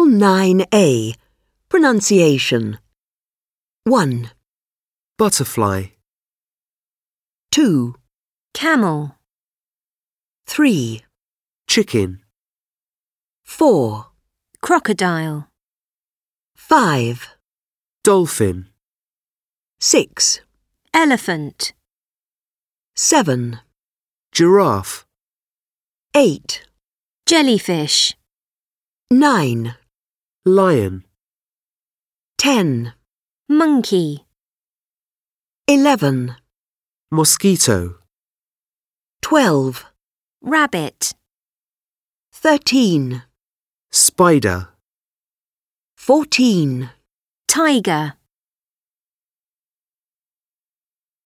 9A. Pronunciation. 1, Butterfly. 2, Camel. 3, Chicken. 4, Crocodile. 5, Dolphin. 6, Elephant. 7, Giraffe. 8, Jellyfish. 9, Lion. 10, Monkey. 11, Mosquito. 12, Rabbit. 13, Spider. 14, Tiger.